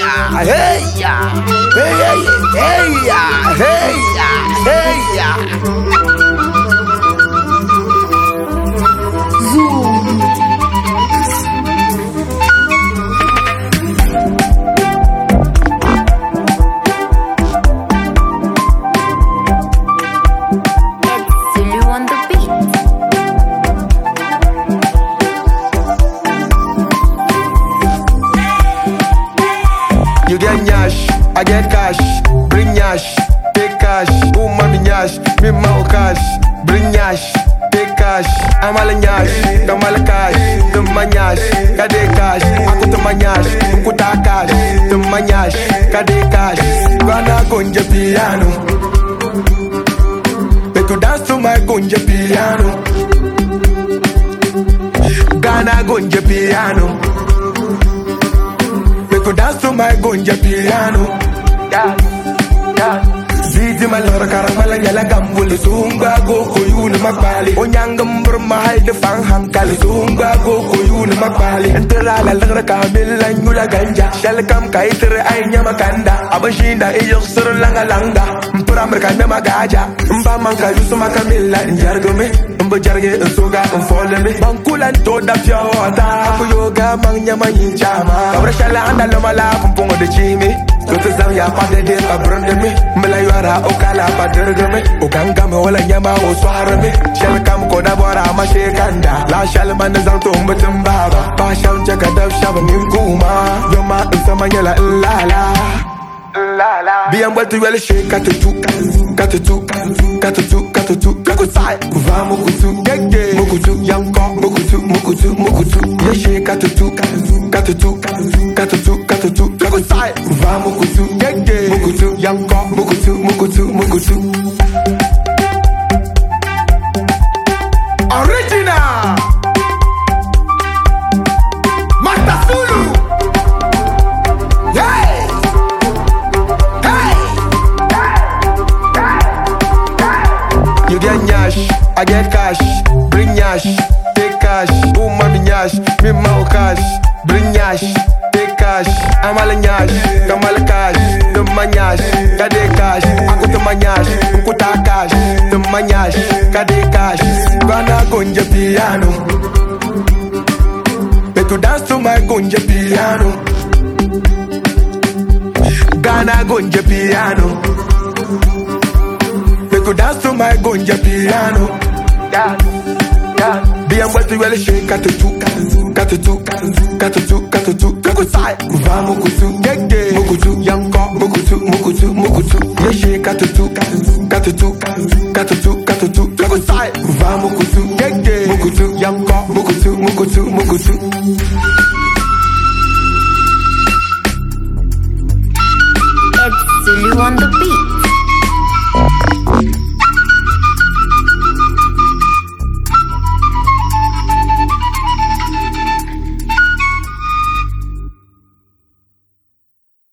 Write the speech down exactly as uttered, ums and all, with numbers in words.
yeah, hey yeah, hey hey hey yeah, hey yeah, hey yeah. Zoom. You get nyash, I get cash. Bring nyash, take cash. Oh mami nyash, me mau cash. Bring nyash, take cash. I'm all nyash, come all cash. The nyash, kade cash. Aku tu nyash, aku tak cash. The nyash, kade cash. Gonna gonja piano. Make you dance to my gonja piano. Gonna gonja piano. Go dance to my gonja piano. Yeah, yeah. Zizi malora karamala nyala gambule sunga go koyun makbali. Onyangam bermahal de fang hamkali sunga go koyun makbali. Entera la lagra kamila nyula ganja. Shal kam kaitere ay nyama kanda. Abashinda iyo suru langa langa. Mpura mereka nyama gaja. Mba manka yusuma kamila njargome. Mba jarge nsoga nfoleme. Bankulan to da fiawata. Aku yoga mang nyama yinchama. Kabra shala anda loma la pumpungo de chimi. Kote zam ya pade de abrande me. Mela yuara okala paderge me. Okanga me wala nyama oswara me. Shal kam koda bora ma shekanda. La shal man zang to mbetem baba. Pa shal chaka daf shaba ninkuma. Yoma nsama nyala lala. Bien vuelto y huele shake katutu katutu katutu katutu kakusai kuva mukutu gege mukutu yanko mukutu mukutu mukutu ye shake katutu katutu katutu katutu kakusai kuva mukutu gege mukutu yanko mukutu mukutu mukutu original Master Zulu. You get nyash, I get cash. Bring nyash, take cash. Oh mami nyash, me mau cash. Bring nyash, take cash. I'm all nyash, come all cash. The nyash, kade cash. Aku tu nyash, aku tak cash. The nyash, kade cash. Gonna gonja piano. Make you dance to my gonja piano. Gonna gonja piano. Go dance to my gonja piano. Yeah, yeah. Bien vuelto y huele shake katutu katutu katutu katutu kakusai kuva mukutu gege mukutu yanko mukutu mukutu mukutu ye shake katutu katutu katutu katutu kakusai kuva mukutu gege mukutu yanko mukutu mukutu mukutu